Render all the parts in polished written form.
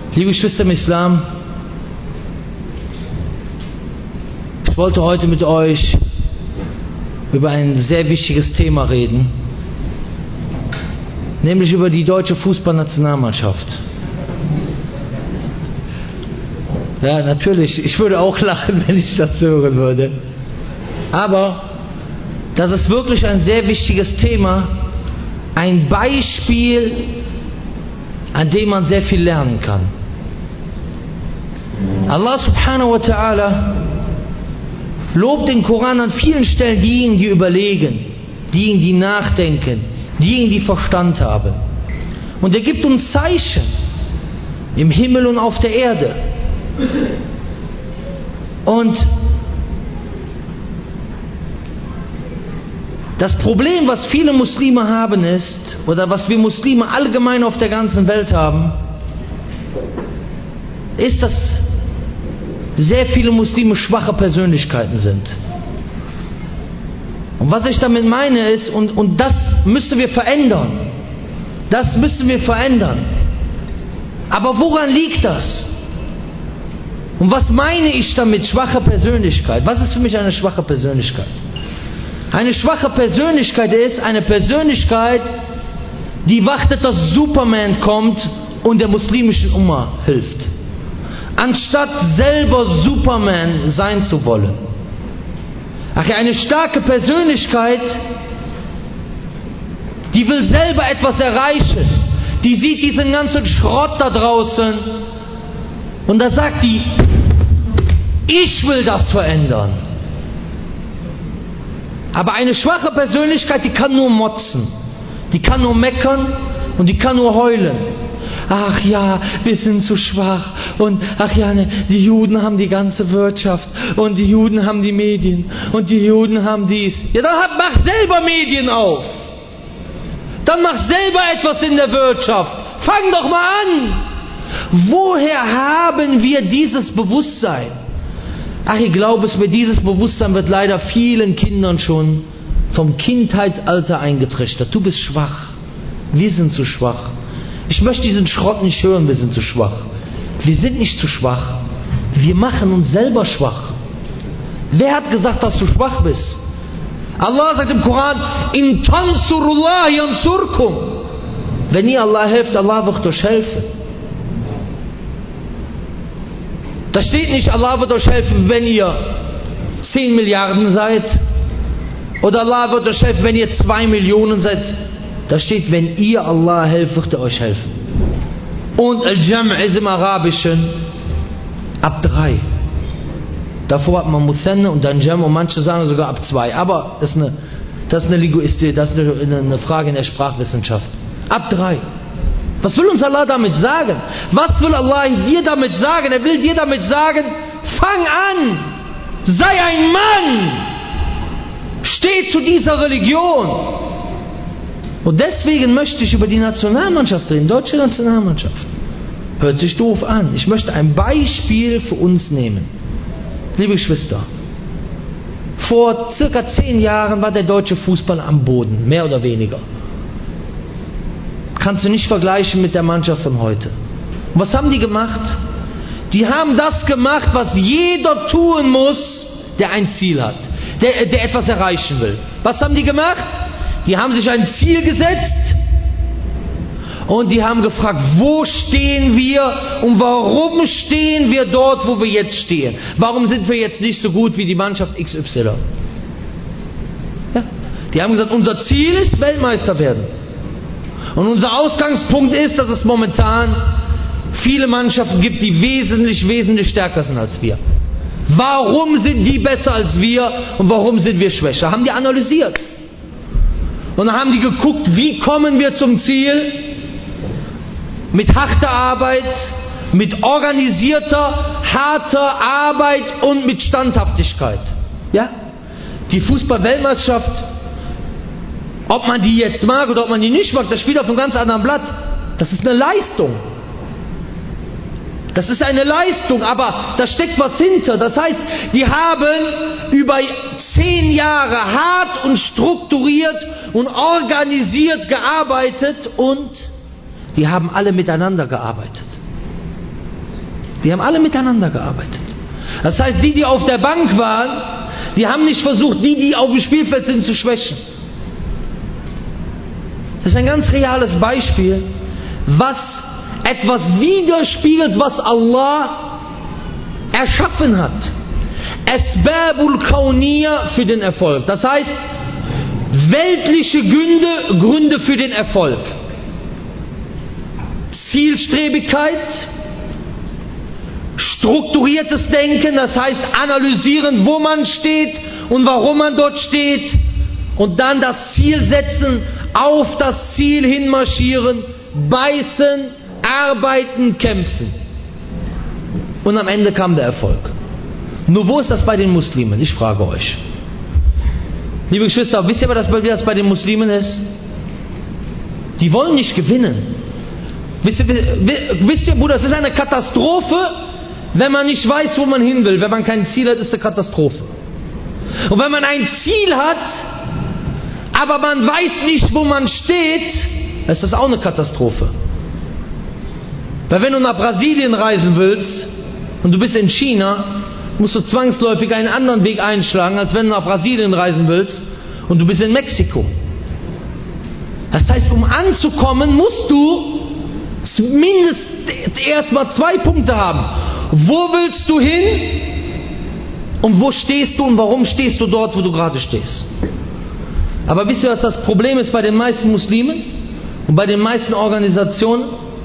Liebe Geschwister im Islam, ich wollte heute mit euch über ein sehr wichtiges Thema reden, nämlich über die deutsche Fußballnationalmannschaft. Ja, natürlich, ich würde auch lachen, wenn ich das hören würde. Aber das ist wirklich ein sehr wichtiges Thema, ein Beispiel, an dem man sehr viel lernen kann. Allah subhanahu wa ta'ala lobt den Koran an vielen Stellen diejenigen, die überlegen, diejenigen, die nachdenken, diejenigen, die Verstand haben. Und er gibt uns Zeichen im Himmel und auf der Erde. Und das Problem, was viele Muslime haben, ist, oder was wir Muslime allgemein auf der ganzen Welt haben, ist, dass sehr viele Muslime schwache Persönlichkeiten sind. Und was ich damit meine ist, und das müssen wir verändern. Das müssen wir verändern. Aber woran liegt das? Und was meine ich damit, schwache Persönlichkeit? Was ist für mich eine schwache Persönlichkeit? Eine schwache Persönlichkeit ist eine Persönlichkeit, die wartet, dass Superman kommt und der muslimischen Umma hilft, anstatt selber Superman sein zu wollen. Eine starke Persönlichkeit, die will selber etwas erreichen. Die sieht diesen ganzen Schrott da draußen und da sagt die, ich will das verändern. Aber eine schwache Persönlichkeit, die kann nur motzen, die kann nur meckern und die kann nur heulen. Ach ja, wir sind zu schwach und ach ja, ne, die Juden haben die ganze Wirtschaft und die Juden haben die Medien und die Juden haben dies. Ja, dann mach selber Medien auf. Dann mach selber etwas in der Wirtschaft. Fang doch mal an. Woher haben wir dieses Bewusstsein? Ach, ich glaube es mir, dieses Bewusstsein wird leider vielen Kindern schon vom Kindheitsalter eingetrichtert. Du bist schwach. Wir sind zu schwach. Ich möchte diesen Schrott nicht hören, wir sind zu schwach. Wir sind nicht zu schwach. Wir machen uns selber schwach. Wer hat gesagt, dass du schwach bist? Allah sagt im Koran, in tansurullah yansurkum. Wenn ihr Allah helft, Allah wird euch helfen. Da steht nicht, Allah wird euch helfen, wenn ihr 10 Milliarden seid. Oder Allah wird euch helfen, wenn ihr 2 Millionen seid. Da steht, wenn ihr Allah helft, wird er euch helfen. Und Al-Jam' ist im Arabischen ab 3. Davor hat man Muthanna und dann Jam' und manche sagen sogar ab 2. Aber das ist eine Linguistik, das ist eine Frage in der Sprachwissenschaft. Ab 3. Was will uns Allah damit sagen? Was will Allah dir damit sagen? Er will dir damit sagen, fang an, sei ein Mann, steh zu dieser Religion. Und deswegen möchte ich über die Nationalmannschaft reden, deutsche Nationalmannschaft. Hört sich doof an. Ich möchte ein Beispiel für uns nehmen. Liebe Geschwister, vor circa 10 Jahren war der deutsche Fußball am Boden, mehr oder weniger. Kannst du nicht vergleichen mit der Mannschaft von heute. Und was haben die gemacht? Die haben das gemacht, was jeder tun muss, der ein Ziel hat, der etwas erreichen will. Was haben die gemacht? Die haben sich ein Ziel gesetzt und die haben gefragt, wo stehen wir und warum stehen wir dort, wo wir jetzt stehen? Warum sind wir jetzt nicht so gut wie die Mannschaft XY? Ja? Die haben gesagt, unser Ziel ist Weltmeister werden. Und unser Ausgangspunkt ist, dass es momentan viele Mannschaften gibt, die wesentlich stärker sind als wir. Warum sind die besser als wir und warum sind wir schwächer? Haben die analysiert. Und dann haben die geguckt, wie kommen wir zum Ziel? Mit harter Arbeit, mit organisierter, harter Arbeit und mit Standhaftigkeit. Ja? Die Fußball-Weltmeisterschaft, ob man die jetzt mag oder ob man die nicht mag, das spielt auf einem ganz anderen Blatt. Das ist eine Leistung. Das ist eine Leistung, aber da steckt was hinter. Das heißt, die haben über 10 Jahre hart und strukturiert und organisiert gearbeitet und die haben alle miteinander gearbeitet. Die haben alle miteinander gearbeitet. Das heißt, die auf der Bank waren, die haben nicht versucht, die auf dem Spielfeld sind, zu schwächen. Das ist ein ganz reales Beispiel, was etwas widerspiegelt, was Allah erschaffen hat. Asbabul Kauniyya für den Erfolg. Das heißt, weltliche Gründe für den Erfolg. Zielstrebigkeit, strukturiertes Denken, das heißt analysieren, wo man steht und warum man dort steht, und dann das Ziel setzen, auf das Ziel hinmarschieren, beißen, arbeiten, kämpfen. Und am Ende kam der Erfolg. Nur wo ist das bei den Muslimen? Ich frage euch. Liebe Geschwister, wisst ihr, wie das bei den Muslimen ist? Die wollen nicht gewinnen. Wisst ihr, Bruder, es ist eine Katastrophe, wenn man nicht weiß, wo man hin will. Wenn man kein Ziel hat, ist es eine Katastrophe. Und wenn man ein Ziel hat, aber man weiß nicht, wo man steht, ist das auch eine Katastrophe. Weil wenn du nach Brasilien reisen willst und du bist in China, musst du zwangsläufig einen anderen Weg einschlagen, als wenn du nach Brasilien reisen willst und du bist in Mexiko. Das heißt, um anzukommen, musst du mindestens erstmal 2 Punkte haben. Wo willst du hin? Und wo stehst du und warum stehst du dort, wo du gerade stehst? Aber wisst ihr, was das Problem ist bei den meisten Muslimen und bei den meisten Organisationen?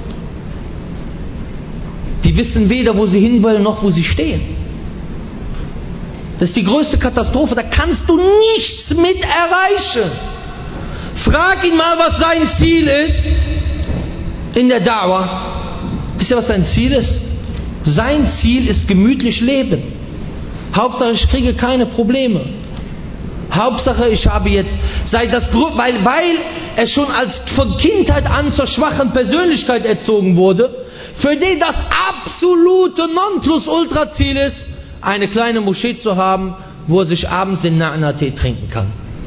Die wissen weder, wo sie hinwollen, noch wo sie stehen. Das ist die größte Katastrophe. Da kannst du nichts mit erreichen. Frag ihn mal, was sein Ziel ist in der Da'wah. Wisst ihr, was sein Ziel ist? Sein Ziel ist gemütlich leben. Hauptsache, ich kriege keine Probleme. Hauptsache, ich habe jetzt, weil er schon von Kindheit an zur schwachen Persönlichkeit erzogen wurde, für den das absolute Nonplusultra-Ziel ist, eine kleine Moschee zu haben, wo er sich abends den Na'na-Tee trinken kann.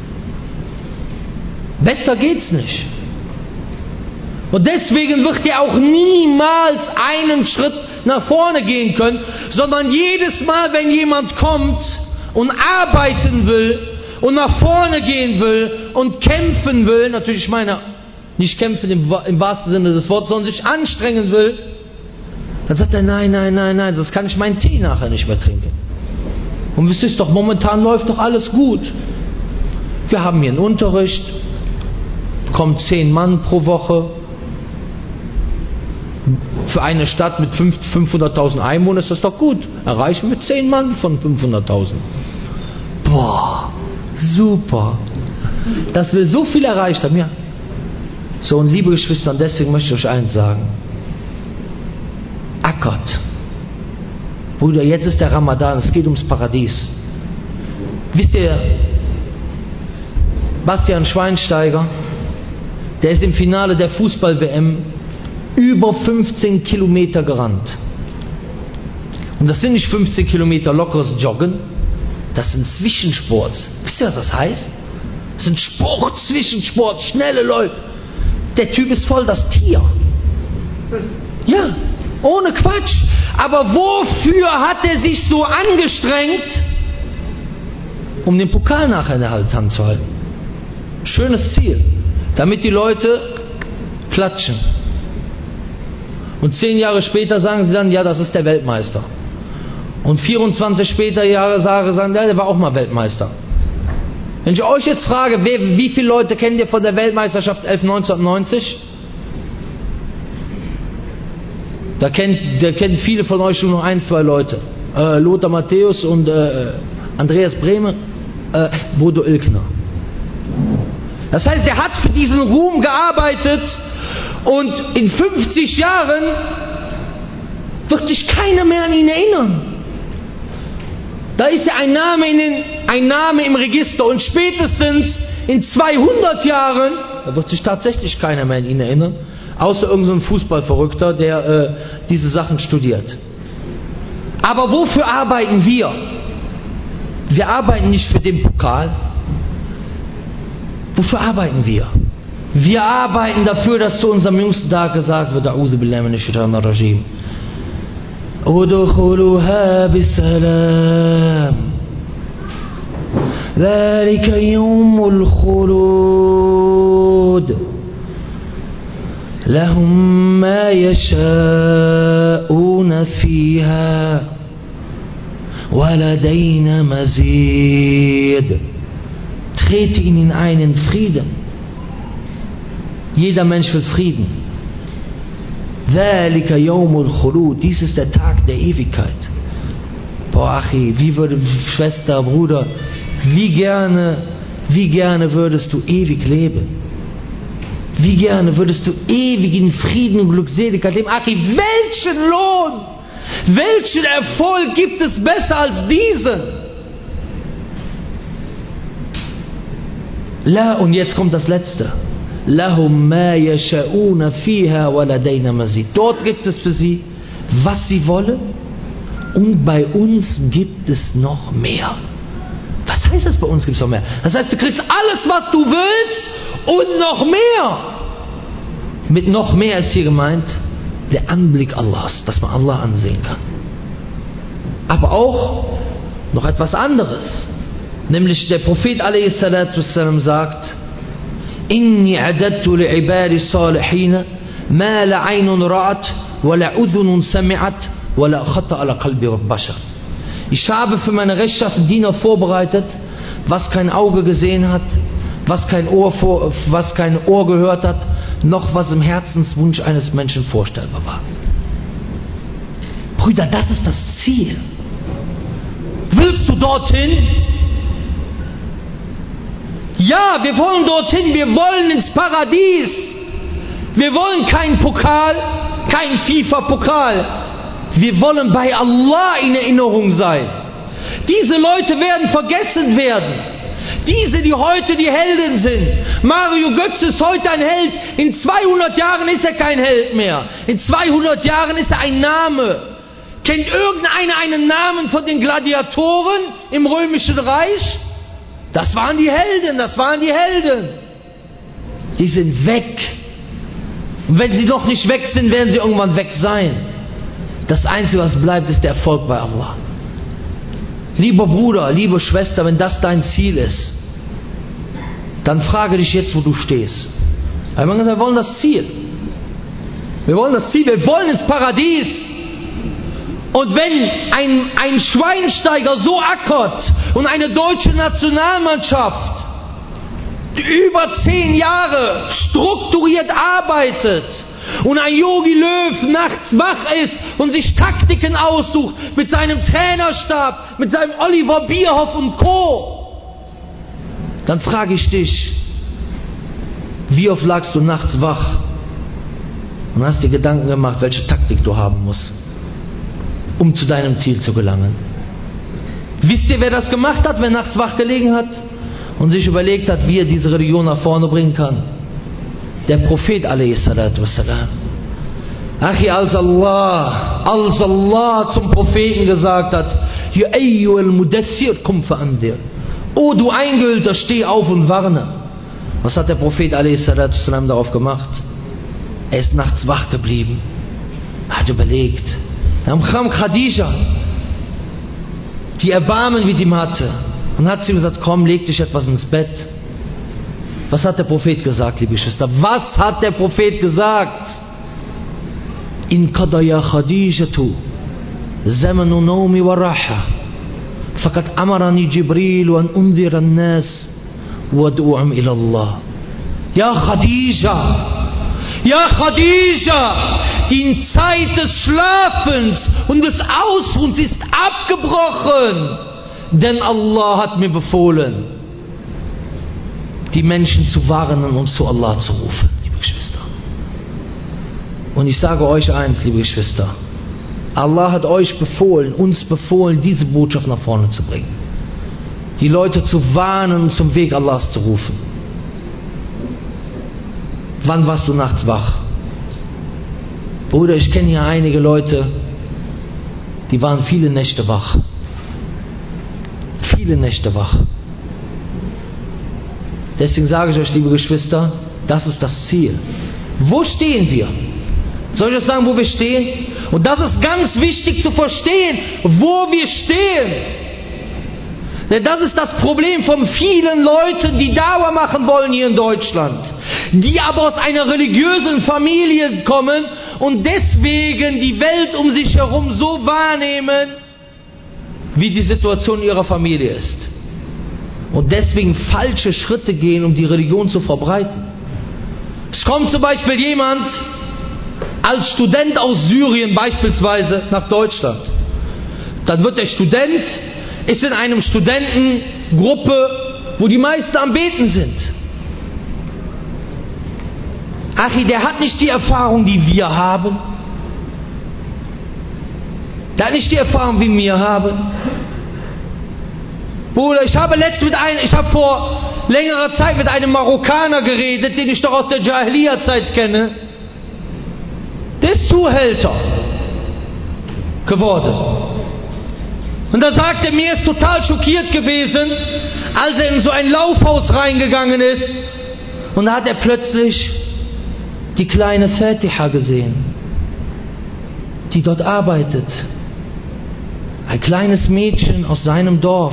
Besser geht's nicht. Und deswegen wird er auch niemals einen Schritt nach vorne gehen können, sondern jedes Mal, wenn jemand kommt und arbeiten will und nach vorne gehen will und kämpfen will, natürlich, ich meine, nicht kämpfen im wahrsten Sinne des Wortes, sondern sich anstrengen will, dann sagt er, nein, sonst kann ich meinen Tee nachher nicht mehr trinken. Und wisst ihr doch, momentan läuft doch alles gut. Wir haben hier einen Unterricht, kommen 10 Mann pro Woche. Für eine Stadt mit 500.000 Einwohnern ist das doch gut. Erreichen wir 10 Mann von 500.000. Boah, super. Dass wir so viel erreicht haben, ja. So, und liebe Geschwister, und deswegen möchte ich euch eins sagen. Ackert. Bruder, jetzt ist der Ramadan, es geht ums Paradies. Wisst ihr, Bastian Schweinsteiger, der ist im Finale der Fußball-WM über 15 Kilometer gerannt. Und das sind nicht 15 Kilometer lockeres Joggen, das sind Zwischensports. Wisst ihr, was das heißt? Das sind Zwischensport, schnelle Leute. Der Typ ist voll das Tier. Ja, ohne Quatsch. Aber wofür hat er sich so angestrengt? Um den Pokal nachher in der Hand zu halten. Schönes Ziel. Damit die Leute klatschen. Und 10 Jahre später sagen sie dann, ja, das ist der Weltmeister. Und 24 Jahre sagen, ja, der war auch mal Weltmeister. Wenn ich euch jetzt frage, wie viele Leute kennt ihr von der Weltmeisterschaft 1990? Da kennen viele von euch schon nur 1, 2 Leute. Lothar Matthäus und Andreas Brehme, Bodo Ilkner. Das heißt, er hat für diesen Ruhm gearbeitet und in 50 Jahren wird sich keiner mehr an ihn erinnern. Da ist er ein Name im Register und spätestens in 200 Jahren, da wird sich tatsächlich keiner mehr an ihn erinnern, außer irgendein Fußballverrückter, der diese Sachen studiert. Aber wofür arbeiten wir? Wir arbeiten nicht für den Pokal. Wofür arbeiten wir? Wir arbeiten dafür, dass zu unserem jüngsten Tag gesagt wird, A'udhu billahi minash shaitanir rajim. udkhuluha bisalam. ذلك يوم الخلود لهم ما يشاءون فيها ولدينا مزيد. Trete ihnen ein in Frieden. Jeder Mensch will Frieden. ذلك يوم الخلود. Dies ist der Tag der Ewigkeit. Boah, Achi, wie würde Schwester, Bruder, wie gerne würdest du ewig leben? Wie gerne würdest du ewig in Frieden und Glückseligkeit leben? Achi, welchen Lohn, welchen Erfolg gibt es besser als diesen? Und jetzt kommt das Letzte. Lahum ma yasha'una fiha wa ladayna mazid. Dort gibt es für sie, was sie wollen, und bei uns gibt es noch mehr. Was heißt das, bei uns gibt es noch mehr? Das heißt, du kriegst alles, was du willst und noch mehr. Mit noch mehr ist hier gemeint der Anblick Allahs, dass man Allah ansehen kann. Aber auch noch etwas anderes. Nämlich der Prophet a.s. sagt: Inni adadtu li'ibadi salihina ma la aynun ra'at wa la udhunun sami'at wa la khata ala qalbi bashar. Ich habe für meine rechtschaffenen Diener vorbereitet, was kein Auge gesehen hat, was kein Ohr gehört hat, noch was im Herzenswunsch eines Menschen vorstellbar war. Brüder, das ist das Ziel. Willst du dorthin? Ja, wir wollen dorthin, wir wollen ins Paradies. Wir wollen keinen Pokal, keinen FIFA-Pokal. Wir wollen bei Allah in Erinnerung sein. Diese Leute werden vergessen werden. Diese, die heute die Helden sind. Mario Götze ist heute ein Held. In 200 Jahren ist er kein Held mehr. In 200 Jahren ist er ein Name. Kennt irgendeiner einen Namen von den Gladiatoren im Römischen Reich? Das waren die Helden, das waren die Helden. Die sind weg. Und wenn sie noch nicht weg sind, werden sie irgendwann weg sein. Das Einzige, was bleibt, ist der Erfolg bei Allah. Lieber Bruder, liebe Schwester, wenn das dein Ziel ist, dann frage dich jetzt, wo du stehst. Wir wollen das Ziel. Wir wollen das Ziel, wir wollen ins Paradies. Und wenn ein Schweinsteiger so ackert und eine deutsche Nationalmannschaft über 10 Jahre strukturiert arbeitet und ein Jogi Löw nachts wach ist und sich Taktiken aussucht mit seinem Trainerstab, mit seinem Oliver Bierhoff und Co., dann frage ich dich, wie oft lagst du nachts wach und hast dir Gedanken gemacht, welche Taktik du haben musst, um zu deinem Ziel zu gelangen? Wisst ihr, wer das gemacht hat, wer nachts wach gelegen hat und sich überlegt hat, wie er diese Religion nach vorne bringen kann? Der Prophet a.s. Achi, als Allah zum Propheten gesagt hat: Ya ayyuhal mudaththir, kum fa'andir. O du Eingehüllter, steh auf und warne. Was hat der Prophet a.s. darauf gemacht? Er ist nachts wach geblieben. Er hat überlegt. Dann kam Khadija, die Erbarmen mit ihm hatte, und hat zu ihm gesagt: Komm, leg dich etwas ins Bett. Was hat der Prophet gesagt, liebe Schwester? Was hat der Prophet gesagt? In qada ya Khadijatu zamanu nawmi wa raha faqad amarani Jibril an undhira an-nas wa ad'uhum ila Allah. Ja Khadija, die Zeit des Schlafens und des Ausruhens ist abgebrochen, denn Allah hat mir befohlen, die Menschen zu warnen und zu Allah zu rufen, liebe Geschwister. Und ich sage euch eins, liebe Geschwister: Allah hat euch befohlen, uns befohlen, diese Botschaft nach vorne zu bringen, die Leute zu warnen und zum Weg Allahs zu rufen. Wann warst du nachts wach? Bruder, ich kenne hier einige Leute, die waren viele Nächte wach. Viele Nächte wach. Deswegen sage ich euch, liebe Geschwister, das ist das Ziel. Wo stehen wir? Soll ich euch sagen, wo wir stehen? Und das ist ganz wichtig zu verstehen, wo wir stehen. Denn das ist das Problem von vielen Leuten, die Dauer machen wollen hier in Deutschland, die aber aus einer religiösen Familie kommen und deswegen die Welt um sich herum so wahrnehmen, wie die Situation ihrer Familie ist. Und deswegen falsche Schritte gehen, um die Religion zu verbreiten. Es kommt zum Beispiel jemand als Student aus Syrien beispielsweise nach Deutschland. Dann wird der Student, ist in einem Studentengruppe, wo die meisten am Beten sind. Achi, der hat nicht die Erfahrung, die wir haben. Der hat nicht die Erfahrung, wie wir haben. Bruder, ich habe vor längerer Zeit mit einem Marokkaner geredet, den ich doch aus der Jahiliya-Zeit kenne. Der ist Zuhälter geworden. Und da sagt er, mir ist total schockiert gewesen, als er in so ein Laufhaus reingegangen ist. Und da hat er plötzlich die kleine Fatiha gesehen, die dort arbeitet. Ein kleines Mädchen aus seinem Dorf,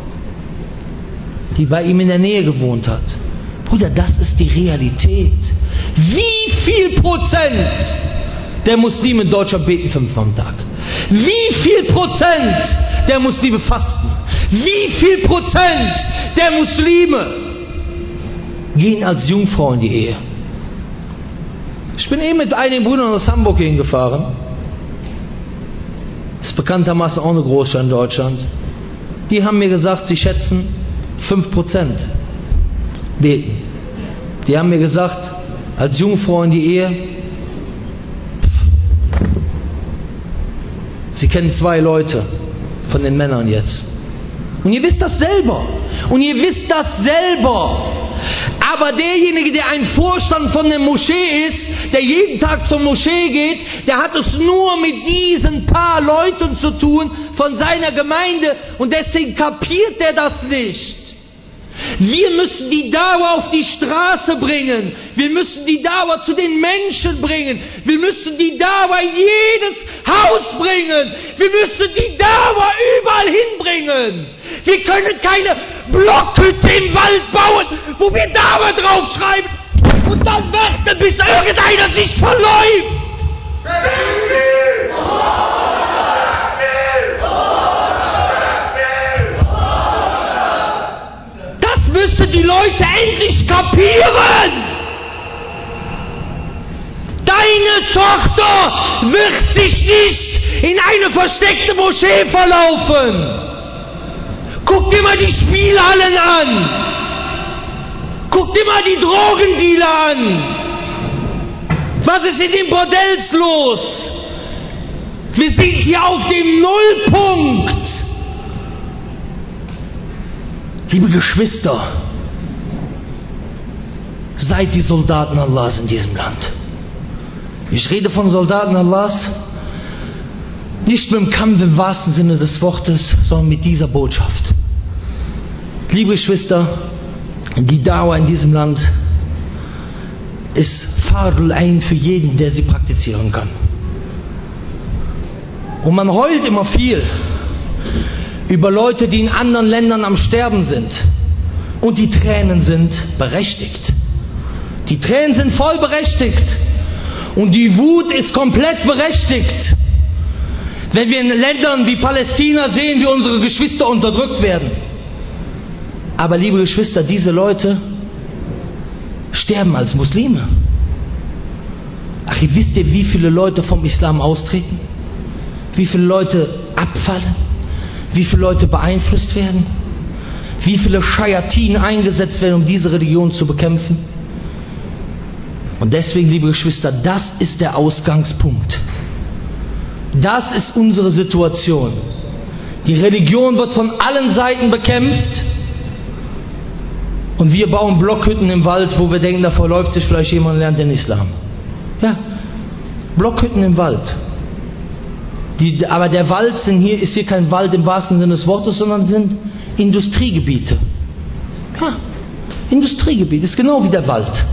die bei ihm in der Nähe gewohnt hat. Bruder, das ist die Realität. Wie viel Prozent der Muslime in Deutschland beten 5-mal am Tag? Wie viel Prozent der Muslime fasten? Wie viel Prozent der Muslime gehen als Jungfrau in die Ehe? Ich bin eben mit einigen Brüdern aus Hamburg hingefahren. Das ist bekanntermaßen auch eine Großstadt in Deutschland. Die haben mir gesagt, sie schätzen 5% beten. Die haben mir gesagt, als Jungfrau in die Ehe, sie kennen 2 Leute von den Männern jetzt. Und ihr wisst das selber. Aber derjenige, der ein Vorstand von der Moschee ist, der jeden Tag zur Moschee geht, der hat es nur mit diesen paar Leuten zu tun von seiner Gemeinde und deswegen kapiert er das nicht. Wir müssen die Dauer auf die Straße bringen. Wir müssen die Dauer zu den Menschen bringen. Wir müssen die Dauer in jedes Haus bringen. Wir müssen die Dauer überall hinbringen. Wir können keine Blockhütte im Wald bauen, wo wir Dauer draufschreiben und dann warten, bis irgendeiner sich verläuft. Müssen die Leute endlich kapieren. Deine Tochter wird sich nicht in eine versteckte Moschee verlaufen. Guck dir mal die Spielhallen an. Guck dir mal die Drogendealer an. Was ist in den Bordells los? Wir sind hier auf dem Nullpunkt. Liebe Geschwister, seid die Soldaten Allahs in diesem Land. Ich rede von Soldaten Allahs nicht mit dem Kampf im wahrsten Sinne des Wortes, sondern mit dieser Botschaft. Liebe Geschwister, die Dauer in diesem Land ist Fardul Ain für jeden, der sie praktizieren kann. Und man heult immer viel über Leute, die in anderen Ländern am Sterben sind. Und die Tränen sind berechtigt. Die Tränen sind voll berechtigt. Und die Wut ist komplett berechtigt. Wenn wir in Ländern wie Palästina sehen, wie unsere Geschwister unterdrückt werden. Aber liebe Geschwister, diese Leute sterben als Muslime. Ach, wisst ihr, wie viele Leute vom Islam austreten? Wie viele Leute abfallen? Wie viele Leute beeinflusst werden? Wie viele Schayatin eingesetzt werden, um diese Religion zu bekämpfen? Und deswegen, liebe Geschwister, das ist der Ausgangspunkt. Das ist unsere Situation. Die Religion wird von allen Seiten bekämpft und wir bauen Blockhütten im Wald, wo wir denken, da verläuft sich vielleicht jemand und lernt den Islam. Ja, Blockhütten im Wald. Aber der Wald ist hier kein Wald im wahrsten Sinne des Wortes, sondern sind Industriegebiete. Ja, Industriegebiet ist genau wie der Wald.